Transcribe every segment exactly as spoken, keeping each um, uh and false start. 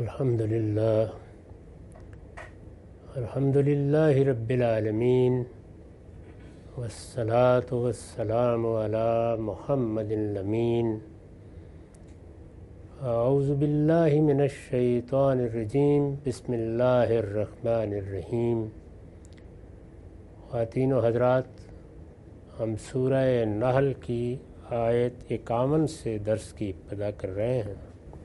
الحمد للہ الحمد للہ رب العالمین والصلاة والسلام علی محمد الامین اعوذ باللہ من الشیطان الرجیم بسم اللہ الرحمن الرحیم۔ خواتین و حضرات، ہم سورہ نحل کی آیت اکاون سے درس کی ابتدا کر رہے ہیں۔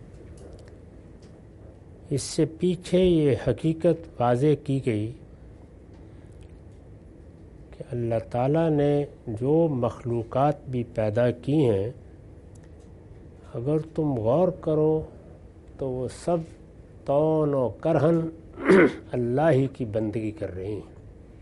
اس سے پیچھے یہ حقیقت واضح کی گئی کہ اللہ تعالیٰ نے جو مخلوقات بھی پیدا کی ہیں، اگر تم غور کرو تو وہ سب طوعاً و کرہاً اللہ ہی کی بندگی کر رہی ہیں۔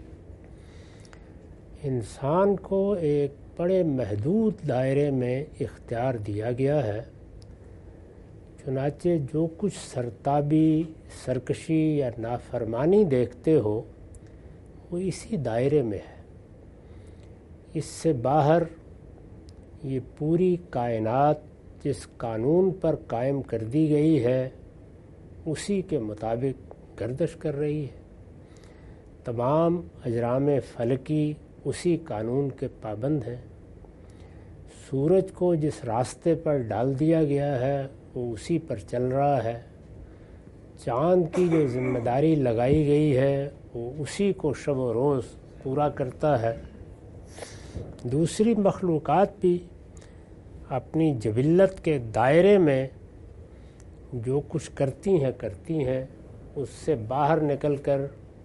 انسان کو ایک بڑے محدود دائرے میں اختیار دیا گیا ہے، چنانچہ جو کچھ سرتابی، سرکشی یا نافرمانی دیکھتے ہو وہ اسی دائرے میں ہے۔ اس سے باہر یہ پوری کائنات جس قانون پر قائم کر دی گئی ہے اسی کے مطابق گردش کر رہی ہے۔ تمام اجرام فلکی اسی قانون کے پابند ہیں۔ سورج کو جس راستے پر ڈال دیا گیا ہے وہ اسی پر چل رہا ہے۔ چاند کی جو ذمہ داری لگائی گئی ہے وہ اسی کو شب و روز پورا کرتا ہے۔ دوسری مخلوقات بھی اپنی جبلت کے دائرے میں جو کچھ کرتی ہیں کرتی ہیں اس سے باہر نکل کر،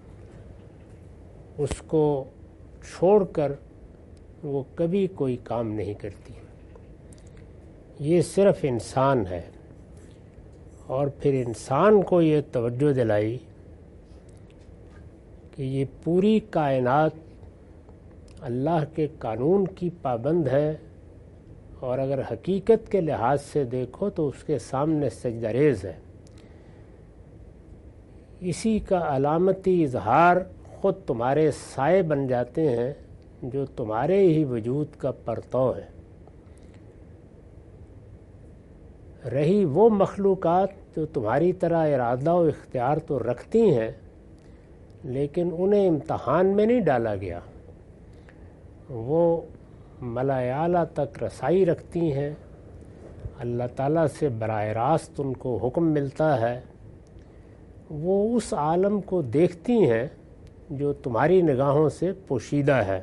اس کو چھوڑ کر وہ کبھی کوئی کام نہیں کرتی۔ یہ صرف انسان ہے، اور پھر انسان کو یہ توجہ دلائی کہ یہ پوری کائنات اللہ کے قانون کی پابند ہے، اور اگر حقیقت کے لحاظ سے دیکھو تو اس کے سامنے سجدہ ریز ہے۔ اسی کا علامتی اظہار خود تمہارے سائے بن جاتے ہیں جو تمہارے ہی وجود کا پرتو ہے۔ رہی وہ مخلوقات جو تمہاری طرح ارادہ و اختیار تو رکھتی ہیں لیکن انہیں امتحان میں نہیں ڈالا گیا، وہ ملأ اعلیٰ تک رسائی رکھتی ہیں، اللہ تعالیٰ سے براہ راست ان کو حکم ملتا ہے، وہ اس عالم کو دیکھتی ہیں جو تمہاری نگاہوں سے پوشیدہ ہے،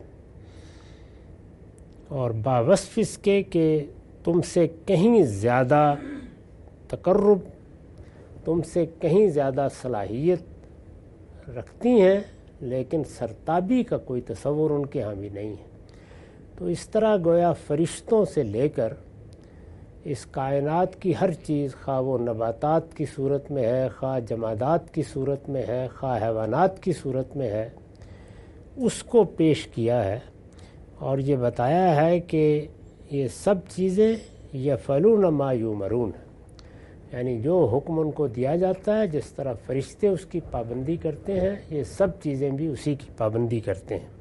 اور باوصف اس کے کہ تم سے کہیں زیادہ تقرب، تم سے کہیں زیادہ صلاحیت رکھتی ہیں، لیکن سرتابی کا کوئی تصور ان کے ہاں بھی نہیں ہے۔ تو اس طرح گویا فرشتوں سے لے کر اس کائنات کی ہر چیز، خواہ وہ نباتات کی صورت میں ہے، خواہ جمادات کی صورت میں ہے، خواہ حیوانات کی صورت میں ہے، اس کو پیش کیا ہے، اور یہ بتایا ہے کہ یہ سب چیزیں یفعلون ما یؤمرون، یعنی جو حکم ان کو دیا جاتا ہے، جس طرح فرشتے اس کی پابندی کرتے ہیں، یہ سب چیزیں بھی اسی کی پابندی کرتے ہیں۔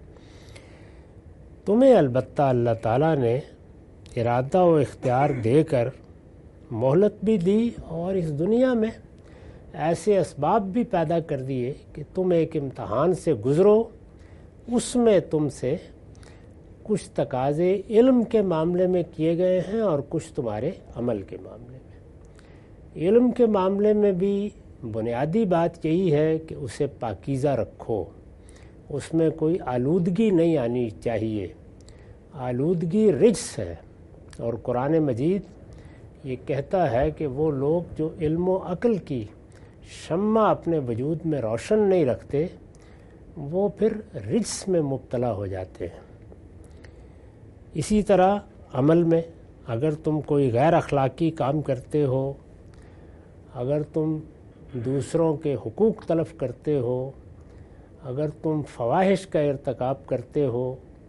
تمہیں البتہ اللہ تعالیٰ نے ارادہ و اختیار دے کر مہلت بھی دی، اور اس دنیا میں ایسے اسباب بھی پیدا کر دیے کہ تم ایک امتحان سے گزرو۔ اس میں تم سے کچھ تقاضے علم کے معاملے میں کیے گئے ہیں اور کچھ تمہارے عمل کے معاملے میں۔ علم کے معاملے میں بھی بنیادی بات یہی ہے کہ اسے پاکیزہ رکھو، اس میں کوئی آلودگی نہیں آنی چاہیے۔ آلودگی رجس ہے، اور قرآن مجید یہ کہتا ہے کہ وہ لوگ جو علم و عقل کی شمع اپنے وجود میں روشن نہیں رکھتے وہ پھر رجس میں مبتلا ہو جاتے ہیں۔ اسی طرح عمل میں اگر تم کوئی غیر اخلاقی کام کرتے ہو، اگر تم دوسروں کے حقوق تلف کرتے ہو، اگر تم فواحش کا ارتکاب کرتے ہو،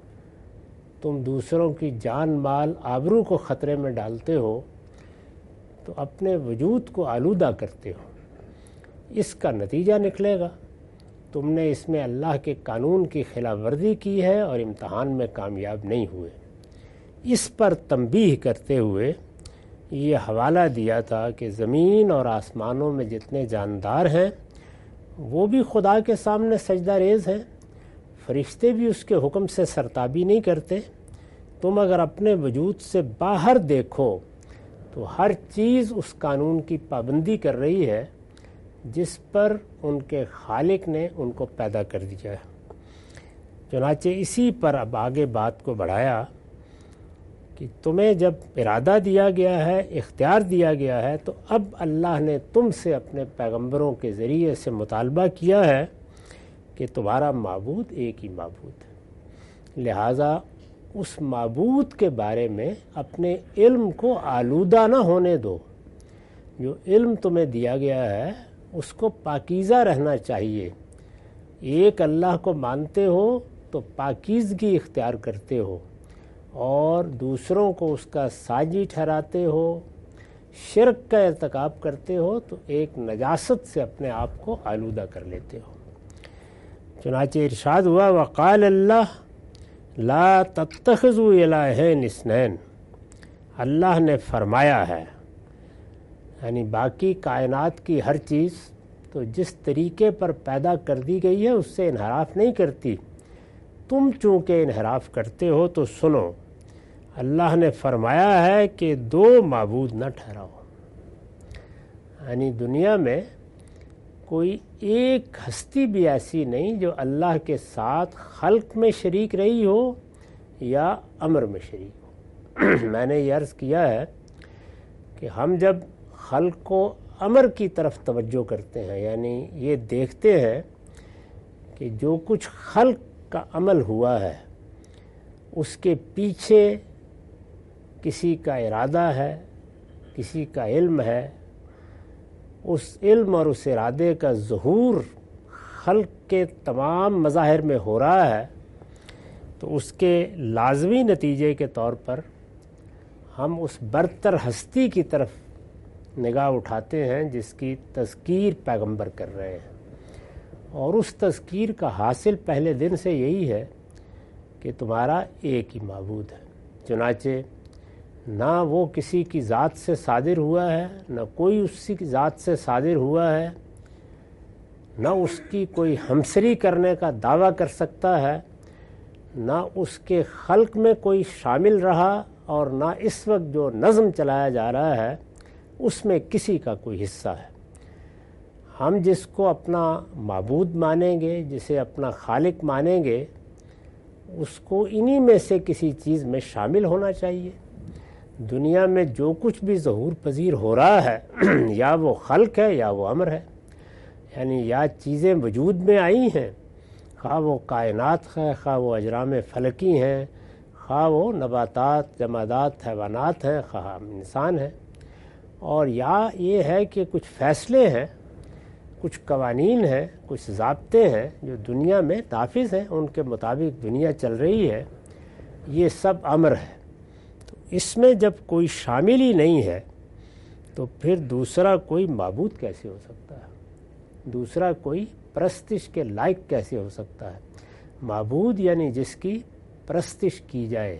تم دوسروں کی جان مال آبرو کو خطرے میں ڈالتے ہو، تو اپنے وجود کو آلودہ کرتے ہو۔ اس کا نتیجہ نکلے گا تم نے اس میں اللہ کے قانون کی خلاف ورزی کی ہے اور امتحان میں کامیاب نہیں ہوئے۔ اس پر تنبیہ کرتے ہوئے یہ حوالہ دیا تھا کہ زمین اور آسمانوں میں جتنے جاندار ہیں وہ بھی خدا کے سامنے سجدہ ریز ہیں، فرشتے بھی اس کے حکم سے سرتابی نہیں کرتے۔ تم اگر اپنے وجود سے باہر دیکھو تو ہر چیز اس قانون کی پابندی کر رہی ہے جس پر ان کے خالق نے ان کو پیدا کر دیا ہے۔ چنانچہ اسی پر اب آگے بات کو بڑھایا کہ تمہیں جب ارادہ دیا گیا ہے، اختیار دیا گیا ہے، تو اب اللہ نے تم سے اپنے پیغمبروں کے ذریعے سے مطالبہ کیا ہے کہ تمہارا معبود ایک ہی معبود ہے، لہٰذا اس معبود کے بارے میں اپنے علم کو آلودہ نہ ہونے دو۔ جو علم تمہیں دیا گیا ہے اس کو پاکیزہ رہنا چاہیے۔ ایک اللہ کو مانتے ہو تو پاکیزگی اختیار کرتے ہو، اور دوسروں کو اس کا ساجی ٹھہراتے ہو، شرک کا ارتکاب کرتے ہو تو ایک نجاست سے اپنے آپ کو آلودہ کر لیتے ہو۔ چنانچہ ارشاد ہوا وقال اللہ لا تتخذوا الہین اثنین، اللہ نے فرمایا ہے، یعنی باقی کائنات کی ہر چیز تو جس طریقے پر پیدا کر دی گئی ہے اس سے انحراف نہیں کرتی، تم چونکہ انحراف کرتے ہو تو سنو، اللہ نے فرمایا ہے کہ دو معبود نہ ٹھہراؤ۔ یعنی دنیا میں کوئی ایک ہستی بھی ایسی نہیں جو اللہ کے ساتھ خلق میں شریک رہی ہو یا امر میں شریک ہو۔ میں نے یہ عرض کیا ہے کہ ہم جب خلق کو امر کی طرف توجہ کرتے ہیں، یعنی یہ دیکھتے ہیں کہ جو کچھ خلق کا عمل ہوا ہے اس کے پیچھے کسی کا ارادہ ہے، کسی کا علم ہے، اس علم اور اس ارادے کا ظہور خلق کے تمام مظاہر میں ہو رہا ہے، تو اس کے لازمی نتیجے کے طور پر ہم اس برتر ہستی کی طرف نگاہ اٹھاتے ہیں جس کی تذکیر پیغمبر کر رہے ہیں، اور اس تذکیر کا حاصل پہلے دن سے یہی ہے کہ تمہارا ایک ہی معبود ہے۔ چنانچہ نہ وہ کسی کی ذات سے صادر ہوا ہے، نہ کوئی اسی کی ذات سے صادر ہوا ہے، نہ اس کی کوئی ہمسری کرنے کا دعویٰ کر سکتا ہے، نہ اس کے خلق میں کوئی شامل رہا، اور نہ اس وقت جو نظم چلایا جا رہا ہے اس میں کسی کا کوئی حصہ ہے۔ ہم جس کو اپنا معبود مانیں گے، جسے اپنا خالق مانیں گے، اس کو انہی میں سے کسی چیز میں شامل ہونا چاہیے۔ دنیا میں جو کچھ بھی ظہور پذیر ہو رہا ہے یا وہ خلق ہے یا وہ امر ہے، یعنی یا چیزیں وجود میں آئی ہیں، خواہ وہ کائنات ہے، خواہ وہ اجرام فلکی ہیں، خواہ وہ نباتات، جمادات، حیوانات ہیں، خواہ انسان ہیں، اور یا یہ ہے کہ کچھ فیصلے ہیں، کچھ قوانین ہیں، کچھ ضابطے ہیں جو دنیا میں نافذ ہیں، ان کے مطابق دنیا چل رہی ہے، یہ سب امر ہے۔ تو اس میں جب کوئی شامل ہی نہیں ہے تو پھر دوسرا کوئی معبود کیسے ہو سکتا ہے، دوسرا کوئی پرستش کے لائق کیسے ہو سکتا ہے؟ معبود یعنی جس کی پرستش کی جائے،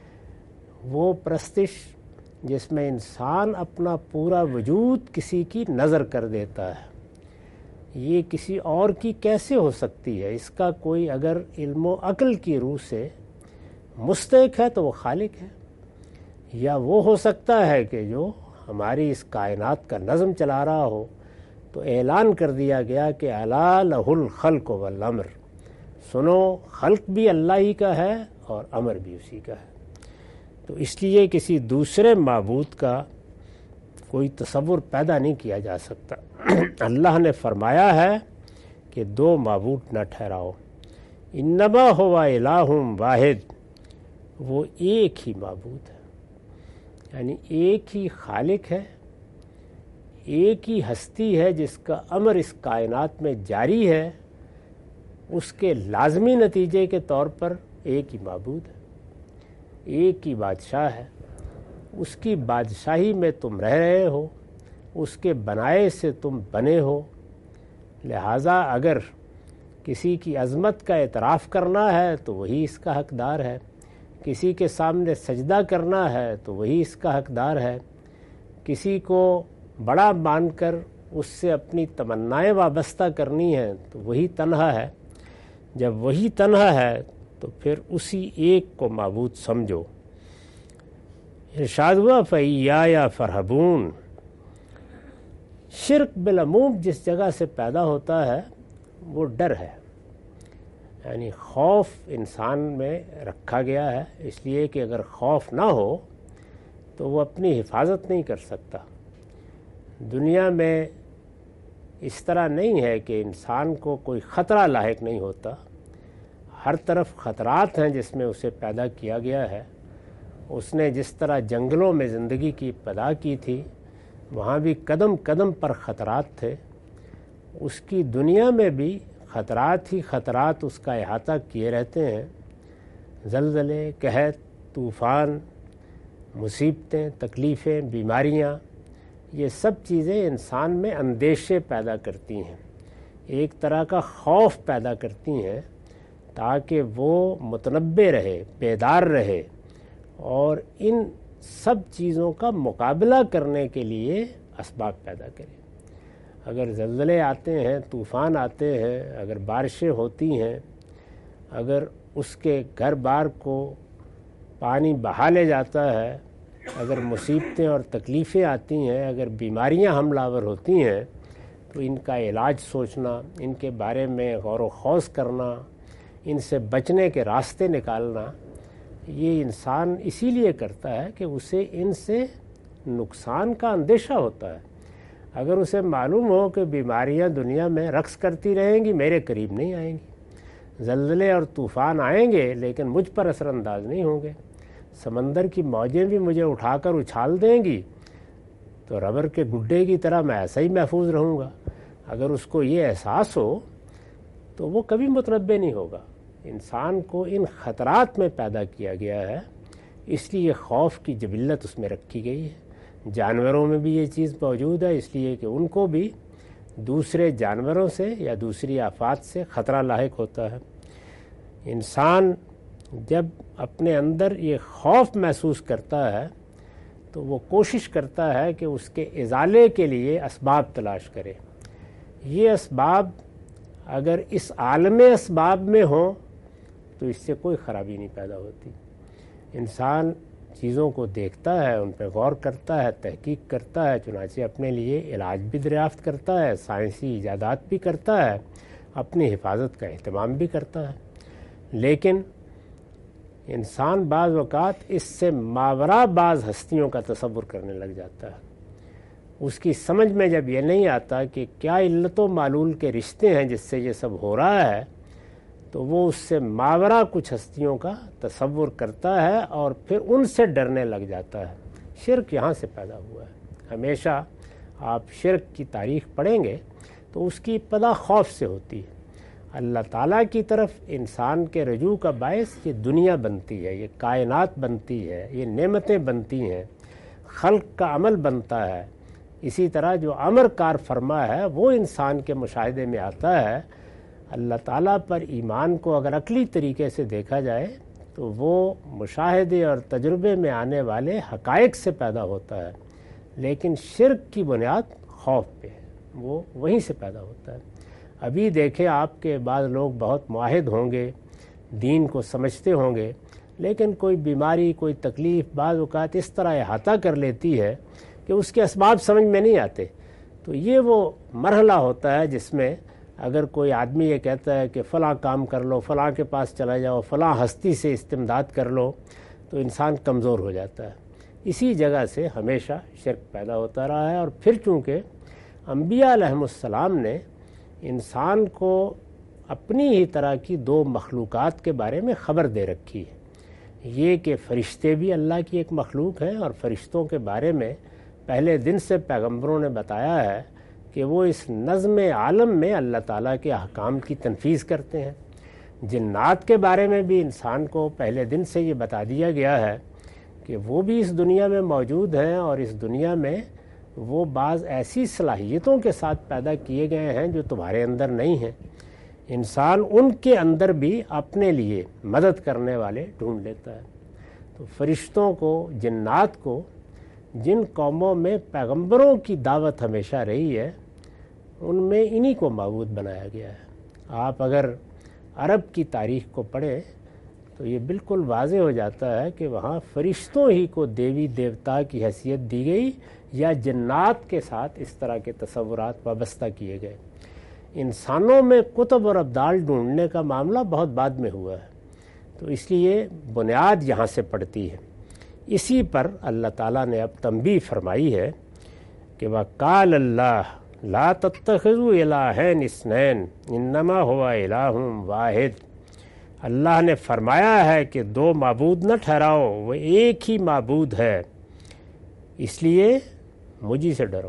وہ پرستش جس میں انسان اپنا پورا وجود کسی کی نظر کر دیتا ہے، یہ کسی اور کی کیسے ہو سکتی ہے؟ اس کا کوئی اگر علم و عقل کی روح سے مستحق ہے تو وہ خالق ہے، یا وہ ہو سکتا ہے کہ جو ہماری اس کائنات کا نظم چلا رہا ہو، تو اعلان کر دیا گیا کہ الا لہ الخلق والامر، سنو خلق بھی اللہ ہی کا ہے اور امر بھی اسی کا ہے۔ تو اس لیے کسی دوسرے معبود کا کوئی تصور پیدا نہیں کیا جا سکتا۔ اللہ نے فرمایا ہے کہ دو معبود نہ ٹھہراؤ، انما ہوا الہ واحد، وہ ایک ہی معبود ہے، یعنی ایک ہی خالق ہے، ایک ہی ہستی ہے جس کا امر اس کائنات میں جاری ہے، اس کے لازمی نتیجے کے طور پر ایک ہی معبود ہے، ایک ہی بادشاہ ہے، اس کی بادشاہی میں تم رہ رہے ہو، اس کے بنائے سے تم بنے ہو، لہٰذا اگر کسی کی عظمت کا اعتراف کرنا ہے تو وہی اس کا حقدار ہے، کسی کے سامنے سجدہ کرنا ہے تو وہی اس کا حقدار ہے، کسی کو بڑا مان کر اس سے اپنی تمنائیں وابستہ کرنی ہیں تو وہی تنہا ہے. جب وہی تنہا ہے تو پھر اسی ایک کو معبود سمجھو. ارشاد ہوا فَإِيَّايَ فَارْهَبُونِ. شرک بالعموم جس جگہ سے پیدا ہوتا ہے وہ ڈر ہے، یعنی خوف انسان میں رکھا گیا ہے اس لیے کہ اگر خوف نہ ہو تو وہ اپنی حفاظت نہیں کر سکتا. دنیا میں اس طرح نہیں ہے کہ انسان کو کوئی خطرہ لاحق نہیں ہوتا، ہر طرف خطرات ہیں جس میں اسے پیدا کیا گیا ہے. اس نے جس طرح جنگلوں میں زندگی کی ابتدا کی تھی وہاں بھی قدم قدم پر خطرات تھے، اس کی دنیا میں بھی خطرات ہی خطرات اس کا احاطہ کیے رہتے ہیں. زلزلے، قحط، طوفان، مصیبتیں، تکلیفیں، بیماریاں، یہ سب چیزیں انسان میں اندیشے پیدا کرتی ہیں، ایک طرح کا خوف پیدا کرتی ہیں تاکہ وہ متنبہ رہے، بیدار رہے اور ان سب چیزوں کا مقابلہ کرنے کے لیے اسباب پیدا کرے. اگر زلزلے آتے ہیں، طوفان آتے ہیں، اگر بارشیں ہوتی ہیں، اگر اس کے گھر بار کو پانی بہا لے جاتا ہے، اگر مصیبتیں اور تکلیفیں آتی ہیں، اگر بیماریاں حملہ آور ہوتی ہیں تو ان کا علاج سوچنا، ان کے بارے میں غور و خوض کرنا، ان سے بچنے کے راستے نکالنا، یہ انسان اسی لیے کرتا ہے کہ اسے ان سے نقصان کا اندیشہ ہوتا ہے. اگر اسے معلوم ہو کہ بیماریاں دنیا میں رقص کرتی رہیں گی میرے قریب نہیں آئیں گی، زلزلے اور طوفان آئیں گے لیکن مجھ پر اثر انداز نہیں ہوں گے، سمندر کی موجیں بھی مجھے اٹھا کر اچھال دیں گی تو ربر کے گڈے کی طرح میں ایسا ہی محفوظ رہوں گا. اگر اس کو یہ احساس ہو تو وہ کبھی متنبہ نہیں ہوگا. انسان کو ان خطرات میں پیدا کیا گیا ہے، اس لیے خوف کی جبلت اس میں رکھی گئی ہے. جانوروں میں بھی یہ چیز موجود ہے اس لیے کہ ان کو بھی دوسرے جانوروں سے یا دوسری آفات سے خطرہ لاحق ہوتا ہے. انسان جب اپنے اندر یہ خوف محسوس کرتا ہے تو وہ کوشش کرتا ہے کہ اس کے ازالے کے لیے اسباب تلاش کرے. یہ اسباب اگر اس عالم اسباب میں ہوں تو اس سے کوئی خرابی نہیں پیدا ہوتی. انسان چیزوں کو دیکھتا ہے، ان پہ غور کرتا ہے، تحقیق کرتا ہے، چنانچہ اپنے لیے علاج بھی دریافت کرتا ہے، سائنسی ایجادات بھی کرتا ہے، اپنی حفاظت کا اہتمام بھی کرتا ہے. لیکن انسان بعض اوقات اس سے ماوراء بعض ہستیوں کا تصور کرنے لگ جاتا ہے. اس کی سمجھ میں جب یہ نہیں آتا کہ کیا علت و معلول کے رشتے ہیں جس سے یہ سب ہو رہا ہے تو وہ اس سے ماوراء کچھ ہستیوں کا تصور کرتا ہے اور پھر ان سے ڈرنے لگ جاتا ہے. شرک یہاں سے پیدا ہوا ہے. ہمیشہ آپ شرک کی تاریخ پڑھیں گے تو اس کی ابتدا خوف سے ہوتی ہے. اللہ تعالیٰ کی طرف انسان کے رجوع کا باعث یہ دنیا بنتی ہے، یہ کائنات بنتی ہے، یہ نعمتیں بنتی ہیں، خلق کا عمل بنتا ہے. اسی طرح جو امر کار فرما ہے وہ انسان کے مشاہدے میں آتا ہے. اللہ تعالیٰ پر ایمان کو اگر عقلی طریقے سے دیکھا جائے تو وہ مشاہدے اور تجربے میں آنے والے حقائق سے پیدا ہوتا ہے، لیکن شرک کی بنیاد خوف پہ ہے، وہ وہیں سے پیدا ہوتا ہے. ابھی دیکھیں آپ کے بعض لوگ بہت معاہد ہوں گے، دین کو سمجھتے ہوں گے، لیکن کوئی بیماری، کوئی تکلیف بعض اوقات اس طرح احاطہ کر لیتی ہے کہ اس کے اسباب سمجھ میں نہیں آتے. تو یہ وہ مرحلہ ہوتا ہے جس میں اگر کوئی آدمی یہ کہتا ہے کہ فلاں کام کر لو، فلاں کے پاس چلا جاؤ، فلاں ہستی سے استمداد کر لو، تو انسان کمزور ہو جاتا ہے. اسی جگہ سے ہمیشہ شرک پیدا ہوتا رہا ہے. اور پھر چونکہ انبیاء علیہم السلام نے انسان کو اپنی ہی طرح کی دو مخلوقات کے بارے میں خبر دے رکھی ہے، یہ کہ فرشتے بھی اللہ کی ایک مخلوق ہیں اور فرشتوں کے بارے میں پہلے دن سے پیغمبروں نے بتایا ہے کہ وہ اس نظم عالم میں اللہ تعالیٰ کے احکام کی تنفیذ کرتے ہیں. جنات کے بارے میں بھی انسان کو پہلے دن سے یہ بتا دیا گیا ہے کہ وہ بھی اس دنیا میں موجود ہیں اور اس دنیا میں وہ بعض ایسی صلاحیتوں کے ساتھ پیدا کیے گئے ہیں جو تمہارے اندر نہیں ہیں. انسان ان کے اندر بھی اپنے لیے مدد کرنے والے ڈھونڈ لیتا ہے. تو فرشتوں کو، جنات کو جن قوموں میں پیغمبروں کی دعوت ہمیشہ رہی ہے ان میں انہی کو معبود بنایا گیا ہے۔ آپ اگر عرب کی تاریخ کو پڑھیں تو یہ بالکل واضح ہو جاتا ہے کہ وہاں فرشتوں ہی کو دیوی دیوتا کی حیثیت دی گئی یا جنات کے ساتھ اس طرح کے تصورات وابستہ کیے گئے۔ انسانوں میں قطب اور ابدال ڈھونڈنے کا معاملہ بہت بعد میں ہوا ہے، تو اس لیے بنیاد یہاں سے پڑتی ہے۔ اسی پر اللہ تعالیٰ نے اب تنبیہ فرمائی ہے کہ وَقَالَ اللَّهُ لَا تَتَّخِذُوا إِلَٰهَيْنِ اثْنَيْنِ إِنَّمَا هُوَ إِلَٰهٌ وَاحِدٌ، اللہ نے فرمایا ہے کہ دو معبود نہ ٹھہراؤ، وہ ایک ہی معبود ہے، اس لیے مجھے سے ڈرو۔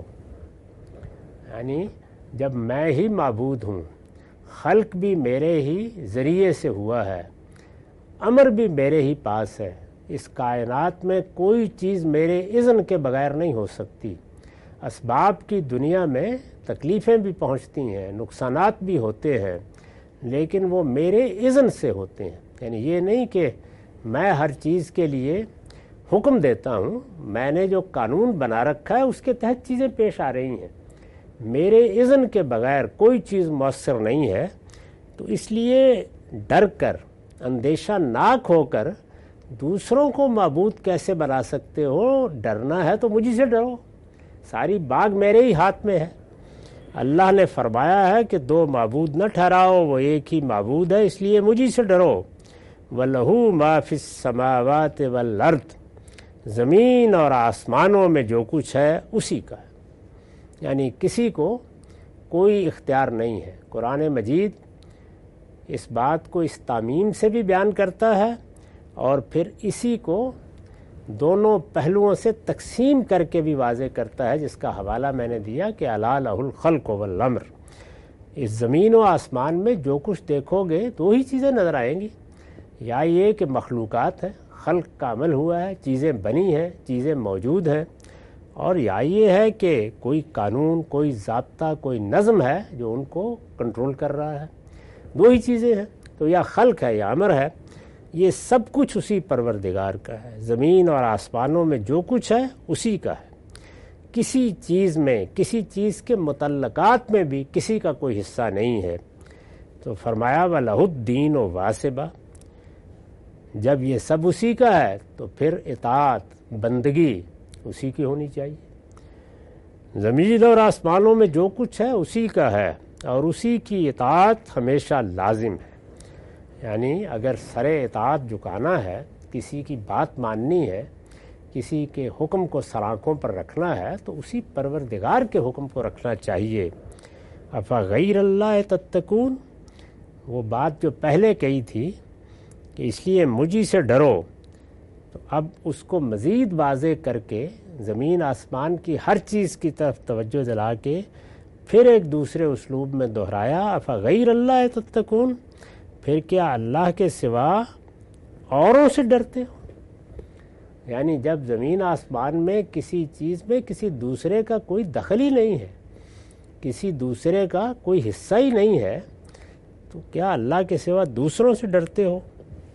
یعنی جب میں ہی معبود ہوں، خلق بھی میرے ہی ذریعے سے ہوا ہے، امر بھی میرے ہی پاس ہے، اس کائنات میں کوئی چیز میرے اذن کے بغیر نہیں ہو سکتی۔ اسباب کی دنیا میں تکلیفیں بھی پہنچتی ہیں، نقصانات بھی ہوتے ہیں، لیکن وہ میرے اذن سے ہوتے ہیں۔ یعنی یہ نہیں کہ میں ہر چیز کے لیے حکم دیتا ہوں، میں نے جو قانون بنا رکھا ہے اس کے تحت چیزیں پیش آ رہی ہیں، میرے اذن کے بغیر کوئی چیز مؤثر نہیں ہے۔ تو اس لیے ڈر کر، اندیشہ ناک ہو کر دوسروں کو معبود کیسے بنا سکتے ہو؟ ڈرنا ہے تو مجھے سے ڈرو، ساری باغ میرے ہی ہاتھ میں ہے۔ اللہ نے فرمایا ہے کہ دو معبود نہ ٹھہراؤ، وہ ایک ہی معبود ہے، اس لیے مجھے سے ڈرو۔ وَلَهُ مَا فِي السَّمَاوَاتِ وَالْأَرْضِ، زمین اور آسمانوں میں جو کچھ ہے اسی کا ہے، یعنی کسی کو کوئی اختیار نہیں ہے۔ قرآن مجید اس بات کو اس تعمیم سے بھی بیان کرتا ہے اور پھر اسی کو دونوں پہلوؤں سے تقسیم کر کے بھی واضح کرتا ہے، جس کا حوالہ میں نے دیا کہ الا لہ الخلق والامر۔ اس زمین و آسمان میں جو کچھ دیکھو گے دو ہی چیزیں نظر آئیں گی، یا یہ کہ مخلوقات ہیں، خلق کا عمل ہوا ہے، چیزیں بنی ہیں، چیزیں موجود ہیں، اور یا یہ ہے کہ کوئی قانون، کوئی ضابطہ، کوئی نظم ہے جو ان کو کنٹرول کر رہا ہے۔ دو ہی چیزیں ہیں، تو یا خلق ہے یا امر ہے۔ یہ سب کچھ اسی پروردگار کا ہے، زمین اور آسمانوں میں جو کچھ ہے اسی کا ہے۔ کسی چیز میں، کسی چیز کے متعلقات میں بھی کسی کا کوئی حصہ نہیں ہے۔ تو فرمایا وَلَهُ الدِّينُ وَاسِبًا، جب یہ سب اسی کا ہے تو پھر اطاعت، بندگی اسی کی ہونی چاہیے۔ زمین اور آسمانوں میں جو کچھ ہے اسی کا ہے اور اسی کی اطاعت ہمیشہ لازم ہے۔ یعنی اگر سر اطاعت جھکانا ہے، کسی کی بات ماننی ہے، کسی کے حکم کو سر آنکھوں پر رکھنا ہے تو اسی پروردگار کے حکم کو رکھنا چاہیے۔ افغیر اللہ تتقون، وہ بات جو پہلے کہی تھی کہ اس لیے مجھے سے ڈرو، تو اب اس کو مزید واضح کر کے زمین آسمان کی ہر چیز کی طرف توجہ دلا کے پھر ایک دوسرے اسلوب میں دہرایا افغیر اللہ تتقون، پھر کیا اللہ کے سوا اوروں سے ڈرتے ہو؟ یعنی جب زمین آسمان میں کسی چیز میں کسی دوسرے کا کوئی دخل ہی نہیں ہے، کسی دوسرے کا کوئی حصہ ہی نہیں ہے، تو کیا اللہ کے سوا دوسروں سے ڈرتے ہو؟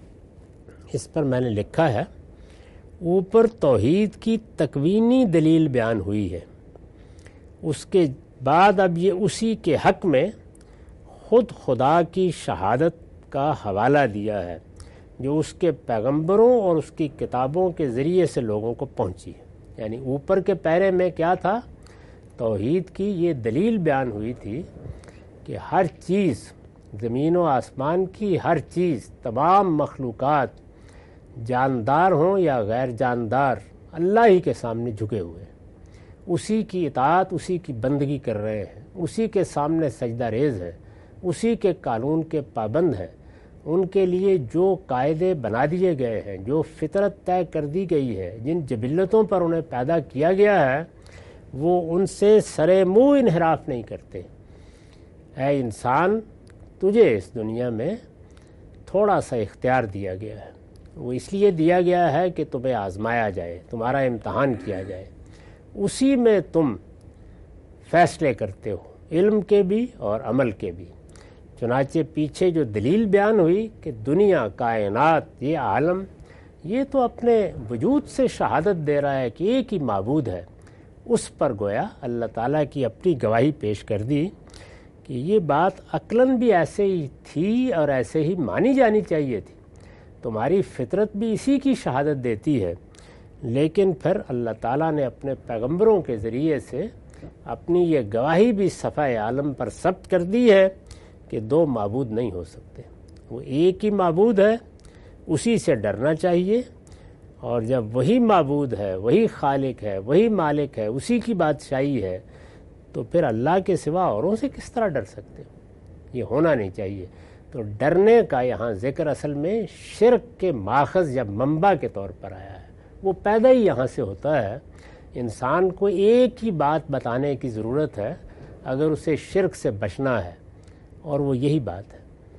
اس پر میں نے لکھا ہے، اوپر توحید کی تکوینی دلیل بیان ہوئی ہے، اس کے بعد اب یہ اسی کے حق میں خود خدا کی شہادت کا حوالہ دیا ہے جو اس کے پیغمبروں اور اس کی کتابوں کے ذریعے سے لوگوں کو پہنچی ہے۔ یعنی اوپر کے پیرے میں کیا تھا؟ توحید کی یہ دلیل بیان ہوئی تھی کہ ہر چیز، زمین و آسمان کی ہر چیز، تمام مخلوقات، جاندار ہوں یا غیر جاندار، اللہ ہی کے سامنے جھکے ہوئے ہیں، اسی کی اطاعت، اسی کی بندگی کر رہے ہیں، اسی کے سامنے سجدہ ریز ہیں، اسی کے قانون کے پابند ہیں۔ ان کے لیے جو قاعدے بنا دیے گئے ہیں، جو فطرت طے کر دی گئی ہے، جن جبلتوں پر انہیں پیدا کیا گیا ہے، وہ ان سے سرے منہ انحراف نہیں کرتے۔ اے انسان، تجھے اس دنیا میں تھوڑا سا اختیار دیا گیا ہے، وہ اس لیے دیا گیا ہے کہ تمہیں آزمایا جائے، تمہارا امتحان کیا جائے، اسی میں تم فیصلے کرتے ہو، علم کے بھی اور عمل کے بھی۔ چنانچہ پیچھے جو دلیل بیان ہوئی کہ دنیا، کائنات، یہ عالم یہ تو اپنے وجود سے شہادت دے رہا ہے کہ ایک ہی معبود ہے. اس پر گویا اللہ تعالیٰ کی اپنی گواہی پیش کر دی کہ یہ بات عقلاً بھی ایسے ہی تھی اور ایسے ہی مانی جانی چاہیے تھی. تمہاری فطرت بھی اسی کی شہادت دیتی ہے، لیکن پھر اللہ تعالیٰ نے اپنے پیغمبروں کے ذریعے سے اپنی یہ گواہی بھی صفحہ عالم پر ثبت کر دی ہے کہ دو معبود نہیں ہو سکتے. وہ ایک ہی معبود ہے، اسی سے ڈرنا چاہیے. اور جب وہی معبود ہے، وہی خالق ہے، وہی مالک ہے، اسی کی بادشاہی ہے، تو پھر اللہ کے سوا اوروں سے کس طرح ڈر سکتے ہو؟ یہ ہونا نہیں چاہیے. تو ڈرنے کا یہاں ذکر اصل میں شرک کے ماخذ یا منبع کے طور پر آیا ہے. وہ پیدا ہی یہاں سے ہوتا ہے. انسان کو ایک ہی بات بتانے کی ضرورت ہے اگر اسے شرک سے بچنا ہے، اور وہ یہی بات ہے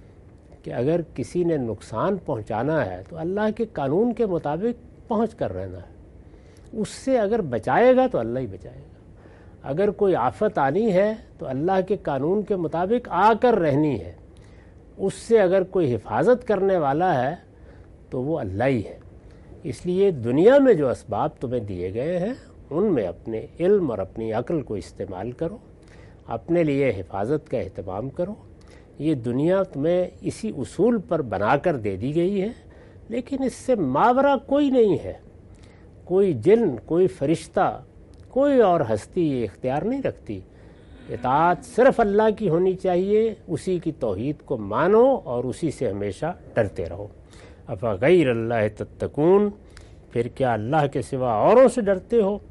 کہ اگر کسی نے نقصان پہنچانا ہے تو اللہ کے قانون کے مطابق پہنچ کر رہنا ہے. اس سے اگر بچائے گا تو اللہ ہی بچائے گا. اگر کوئی آفت آنی ہے تو اللہ کے قانون کے مطابق آ کر رہنی ہے. اس سے اگر کوئی حفاظت کرنے والا ہے تو وہ اللہ ہی ہے. اس لیے دنیا میں جو اسباب تمہیں دیے گئے ہیں ان میں اپنے علم اور اپنی عقل کو استعمال کرو، اپنے لیے حفاظت کا اہتمام کرو. یہ دنیا تمہیں اسی اصول پر بنا کر دے دی گئی ہے، لیکن اس سے ماورا کوئی نہیں ہے. کوئی جن، کوئی فرشتہ، کوئی اور ہستی یہ اختیار نہیں رکھتی. اطاعت صرف اللہ کی ہونی چاہیے. اسی کی توحید کو مانو اور اسی سے ہمیشہ ڈرتے رہو. افغیر اللہ تتقون، پھر کیا اللہ کے سوا اوروں سے ڈرتے ہو؟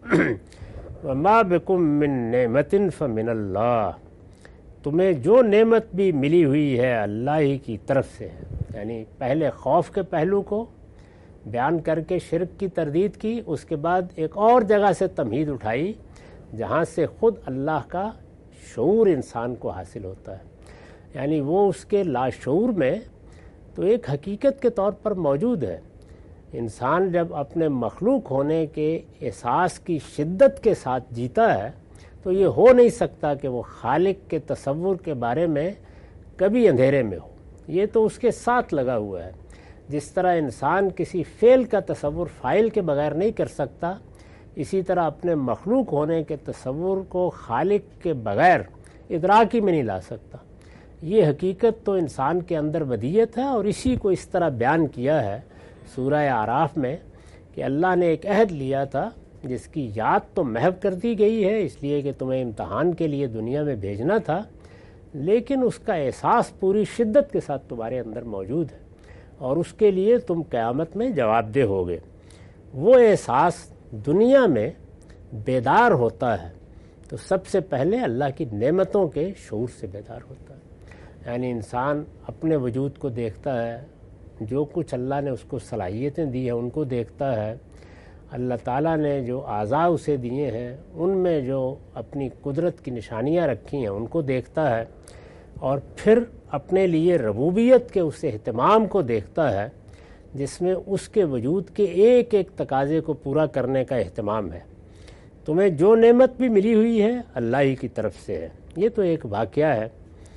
وما بکم من نعمت فمن اللہ، تمہیں جو نعمت بھی ملی ہوئی ہے اللہ ہی کی طرف سے ہے. یعنی پہلے خوف کے پہلو کو بیان کر کے شرک کی تردید کی، اس کے بعد ایک اور جگہ سے تمہید اٹھائی جہاں سے خود اللہ کا شعور انسان کو حاصل ہوتا ہے. یعنی وہ اس کے لاشعور میں تو ایک حقیقت کے طور پر موجود ہے. انسان جب اپنے مخلوق ہونے کے احساس کی شدت کے ساتھ جیتا ہے تو یہ ہو نہیں سکتا کہ وہ خالق کے تصور کے بارے میں کبھی اندھیرے میں ہو. یہ تو اس کے ساتھ لگا ہوا ہے. جس طرح انسان کسی فعل کا تصور فاعل کے بغیر نہیں کر سکتا، اسی طرح اپنے مخلوق ہونے کے تصور کو خالق کے بغیر ادراکی میں نہیں لا سکتا. یہ حقیقت تو انسان کے اندر ودیت ہے، اور اسی کو اس طرح بیان کیا ہے سورہ اعراف میں کہ اللہ نے ایک عہد لیا تھا جس کی یاد تو محو کر دی گئی ہے اس لیے کہ تمہیں امتحان کے لیے دنیا میں بھیجنا تھا، لیکن اس کا احساس پوری شدت کے ساتھ تمہارے اندر موجود ہے، اور اس کے لیے تم قیامت میں جواب دہ ہوگے. وہ احساس دنیا میں بیدار ہوتا ہے تو سب سے پہلے اللہ کی نعمتوں کے شعور سے بیدار ہوتا ہے. یعنی انسان اپنے وجود کو دیکھتا ہے، جو کچھ اللہ نے اس کو صلاحیتیں دی ہیں ان کو دیکھتا ہے، اللہ تعالیٰ نے جو اعضاء اسے دیے ہیں ان میں جو اپنی قدرت کی نشانیاں رکھی ہیں ان کو دیکھتا ہے، اور پھر اپنے لیے ربوبیت کے اس اہتمام کو دیکھتا ہے جس میں اس کے وجود کے ایک ایک تقاضے کو پورا کرنے کا اہتمام ہے. تمہیں جو نعمت بھی ملی ہوئی ہے اللہ ہی کی طرف سے ہے. یہ تو ایک واقعہ ہے.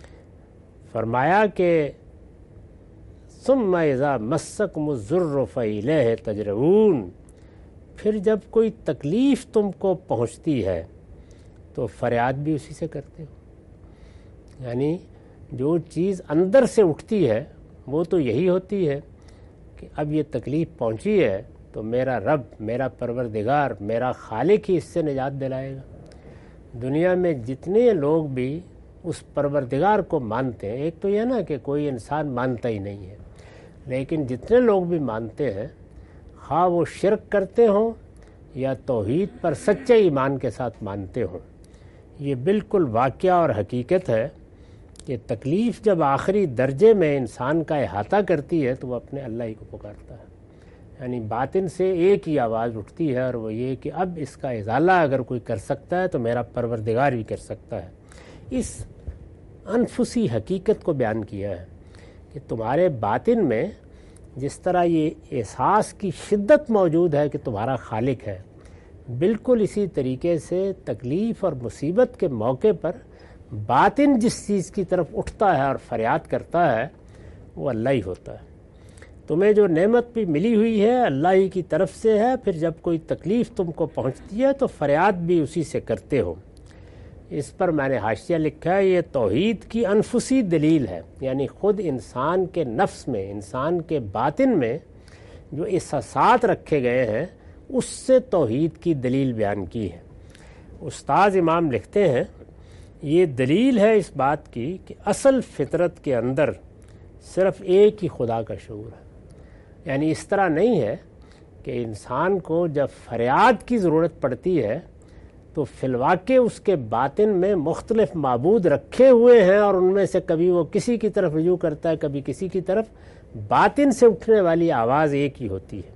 فرمایا کہ ثم اذا مسکم الضر فالیہ تجرؤون، پھر جب کوئی تکلیف تم کو پہنچتی ہے تو فریاد بھی اسی سے کرتے ہو. یعنی جو چیز اندر سے اٹھتی ہے وہ تو یہی ہوتی ہے کہ اب یہ تکلیف پہنچی ہے تو میرا رب، میرا پروردگار، میرا خالق ہی اس سے نجات دلائے گا. دنیا میں جتنے لوگ بھی اس پروردگار کو مانتے ہیں، ایک تو یہ نا کہ کوئی انسان مانتا ہی نہیں ہے، لیکن جتنے لوگ بھی مانتے ہیں، خواہ وہ شرک کرتے ہوں یا توحید پر سچے ایمان کے ساتھ مانتے ہوں، یہ بالکل واقعہ اور حقیقت ہے کہ تکلیف جب آخری درجے میں انسان کا احاطہ کرتی ہے تو وہ اپنے اللہ ہی کو پکارتا ہے. یعنی باطن سے ایک ہی آواز اٹھتی ہے، اور وہ یہ کہ اب اس کا ازالہ اگر کوئی کر سکتا ہے تو میرا پروردگار بھی کر سکتا ہے. اس انفسی حقیقت کو بیان کیا ہے کہ تمہارے باطن میں جس طرح یہ احساس کی شدت موجود ہے کہ تمہارا خالق ہے، بالکل اسی طریقے سے تکلیف اور مصیبت کے موقع پر باطن جس چیز کی طرف اٹھتا ہے اور فریاد کرتا ہے وہ اللہ ہی ہوتا ہے. تمہیں جو نعمت بھی ملی ہوئی ہے اللہ ہی کی طرف سے ہے، پھر جب کوئی تکلیف تم کو پہنچتی ہے تو فریاد بھی اسی سے کرتے ہو۔ اس پر میں نے حاشیہ لکھا ہے، یہ توحید کی انفسی دلیل ہے، یعنی خود انسان کے نفس میں، انسان کے باطن میں جو احساسات رکھے گئے ہیں اس سے توحید کی دلیل بیان کی ہے۔ استاذ امام لکھتے ہیں، یہ دلیل ہے اس بات کی کہ اصل فطرت کے اندر صرف ایک ہی خدا کا شعور ہے، یعنی اس طرح نہیں ہے کہ انسان کو جب فریاد کی ضرورت پڑتی ہے تو فی الواقع اس کے باطن میں مختلف معبود رکھے ہوئے ہیں اور ان میں سے کبھی وہ کسی کی طرف رجوع کرتا ہے، کبھی کسی کی طرف، باطن سے اٹھنے والی آواز ایک ہی ہوتی ہے۔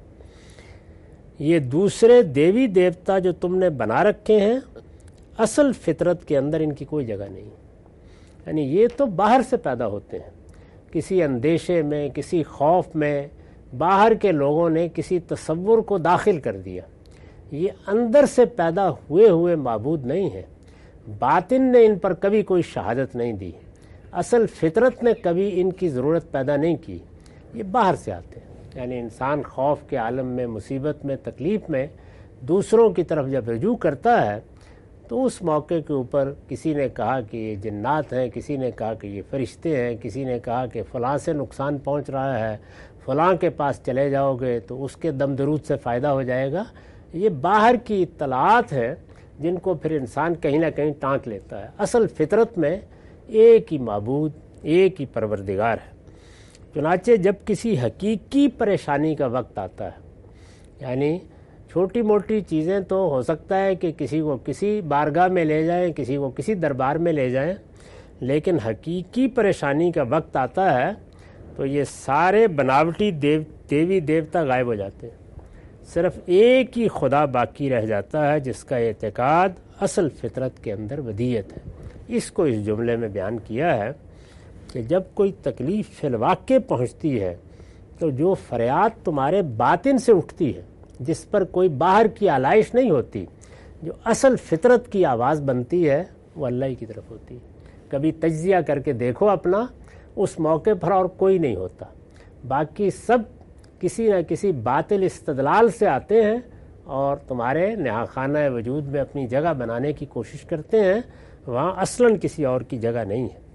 یہ دوسرے دیوی دیوتا جو تم نے بنا رکھے ہیں اصل فطرت کے اندر ان کی کوئی جگہ نہیں، یعنی یہ تو باہر سے پیدا ہوتے ہیں، کسی اندیشے میں، کسی خوف میں، باہر کے لوگوں نے کسی تصور کو داخل کر دیا۔ یہ اندر سے پیدا ہوئے ہوئے معبود نہیں ہیں، باطن نے ان پر کبھی کوئی شہادت نہیں دی، اصل فطرت نے کبھی ان کی ضرورت پیدا نہیں کی، یہ باہر سے آتے ہیں۔ یعنی انسان خوف کے عالم میں، مصیبت میں، تکلیف میں دوسروں کی طرف جب رجوع کرتا ہے تو اس موقع کے اوپر کسی نے کہا کہ یہ جنات ہیں، کسی نے کہا کہ یہ فرشتے ہیں، کسی نے کہا کہ فلاں سے نقصان پہنچ رہا ہے، فلاں کے پاس چلے جاؤ گے تو اس کے دم درود سے فائدہ ہو جائے گا۔ یہ باہر کی اطلاعات ہیں جن کو پھر انسان کہیں نہ کہیں ٹانک لیتا ہے۔ اصل فطرت میں ایک ہی معبود، ایک ہی پروردگار ہے۔ چنانچہ جب کسی حقیقی پریشانی کا وقت آتا ہے، یعنی چھوٹی موٹی چیزیں تو ہو سکتا ہے کہ کسی کو کسی بارگاہ میں لے جائیں، کسی کو کسی دربار میں لے جائیں، لیکن حقیقی پریشانی کا وقت آتا ہے تو یہ سارے بناوٹی دیو دیوی دیوتا غائب ہو جاتے ہیں، صرف ایک ہی خدا باقی رہ جاتا ہے جس کا اعتقاد اصل فطرت کے اندر ودیت ہے۔ اس کو اس جملے میں بیان کیا ہے کہ جب کوئی تکلیف فی الواقع پہنچتی ہے تو جو فریاد تمہارے باطن سے اٹھتی ہے، جس پر کوئی باہر کی آلائش نہیں ہوتی، جو اصل فطرت کی آواز بنتی ہے، وہ اللہ ہی کی طرف ہوتی ہے۔ کبھی تجزیہ کر کے دیکھو اپنا، اس موقع پر اور کوئی نہیں ہوتا، باقی سب کسی نہ کسی باطل استدلال سے آتے ہیں اور تمہارے نہا خانہ وجود میں اپنی جگہ بنانے کی کوشش کرتے ہیں، وہاں اصلاً کسی اور کی جگہ نہیں ہے۔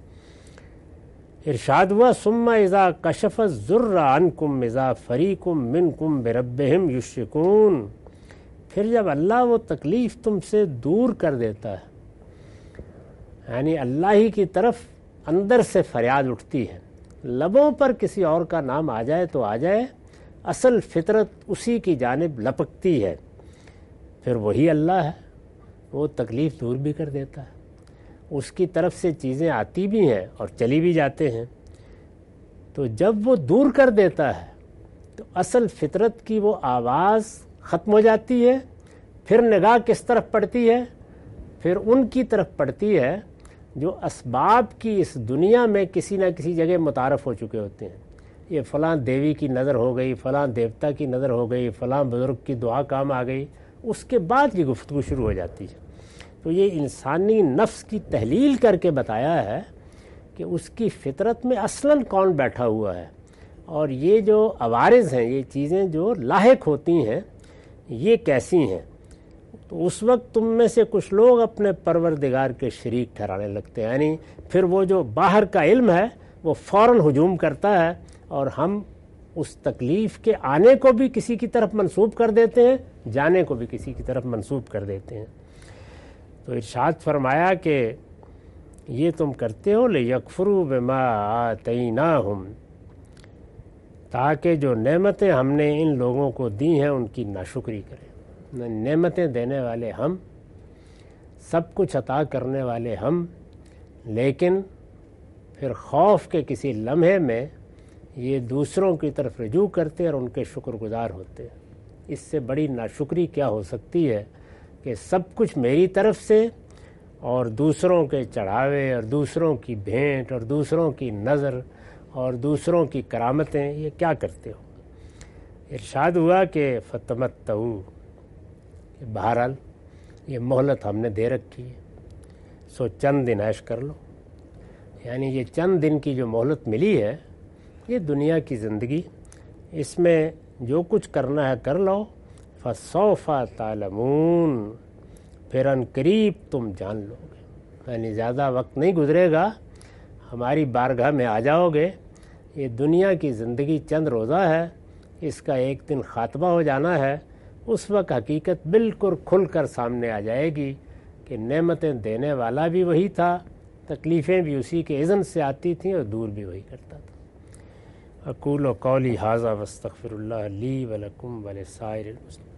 ارشاد ہوا، ثم اذا کشف الضر عنکم اذا فریق منکم بربہم یشرکون، پھر جب اللہ وہ تکلیف تم سے دور کر دیتا ہے، یعنی اللہ ہی کی طرف اندر سے فریاد اٹھتی ہے، لبوں پر کسی اور کا نام آ جائے تو آ جائے، اصل فطرت اسی کی جانب لپکتی ہے، پھر وہی اللہ ہے، وہ تکلیف دور بھی کر دیتا ہے، اس کی طرف سے چیزیں آتی بھی ہیں اور چلی بھی جاتے ہیں۔ تو جب وہ دور کر دیتا ہے تو اصل فطرت کی وہ آواز ختم ہو جاتی ہے، پھر نگاہ کس طرف پڑتی ہے؟ پھر ان کی طرف پڑتی ہے جو اسباب کی اس دنیا میں کسی نہ کسی جگہ متعارف ہو چکے ہوتے ہیں۔ یہ فلاں دیوی کی نظر ہو گئی، فلاں دیوتا کی نظر ہو گئی، فلاں بزرگ کی دعا کام آ گئی، اس کے بعد یہ گفتگو شروع ہو جاتی ہے۔ تو یہ انسانی نفس کی تحلیل کر کے بتایا ہے کہ اس کی فطرت میں اصلاً کون بیٹھا ہوا ہے، اور یہ جو عوارض ہیں، یہ چیزیں جو لاحق ہوتی ہیں، یہ کیسی ہیں۔ تو اس وقت تم میں سے کچھ لوگ اپنے پروردگار کے شریک ٹھہرانے لگتے ہیں، یعنی پھر وہ جو باہر کا علم ہے وہ فوراً ہجوم کرتا ہے اور ہم اس تکلیف کے آنے کو بھی کسی کی طرف منسوب کر دیتے ہیں، جانے کو بھی کسی کی طرف منسوب کر دیتے ہیں۔ تو ارشاد فرمایا کہ یہ تم کرتے ہو لِیَکْفُرُوا بِمَا آتَيْنَاهُمْ، تاکہ جو نعمتیں ہم نے ان لوگوں کو دی ہیں ان کی ناشکری کریں۔ نعمتیں دینے والے ہم، سب کچھ عطا کرنے والے ہم، لیکن پھر خوف کے کسی لمحے میں یہ دوسروں کی طرف رجوع کرتے اور ان کے شکر گزار ہوتے۔ اس سے بڑی ناشکری کیا ہو سکتی ہے کہ سب کچھ میری طرف سے اور دوسروں کے چڑھاوے اور دوسروں کی بھینٹ اور دوسروں کی نظر اور دوسروں کی کرامتیں، یہ کیا کرتے ہو؟ ارشاد ہوا کہ فتمتعوا، کہ بہرحال یہ مہلت ہم نے دے رکھی ہے، سو چند دن عیش کر لو۔ یعنی یہ چند دن کی جو مہلت ملی ہے، یہ دنیا کی زندگی، اس میں جو کچھ کرنا ہے کر لو، فسوف تعلمون، پھر ان قریب تم جان لو گے. یعنی زیادہ وقت نہیں گزرے گا، ہماری بارگاہ میں آ جاؤ گے. یہ دنیا کی زندگی چند روزہ ہے، اس کا ایک دن خاتمہ ہو جانا ہے. اس وقت حقیقت بالکل کھل کر سامنے آ جائے گی کہ نعمتیں دینے والا بھی وہی تھا، تکلیفیں بھی اسی کے اذن سے آتی تھیں اور دور بھی وہی کرتا تھا. اقول قولی ھذا واستغفر اللہ لی ولکم ولسائر المسلمین.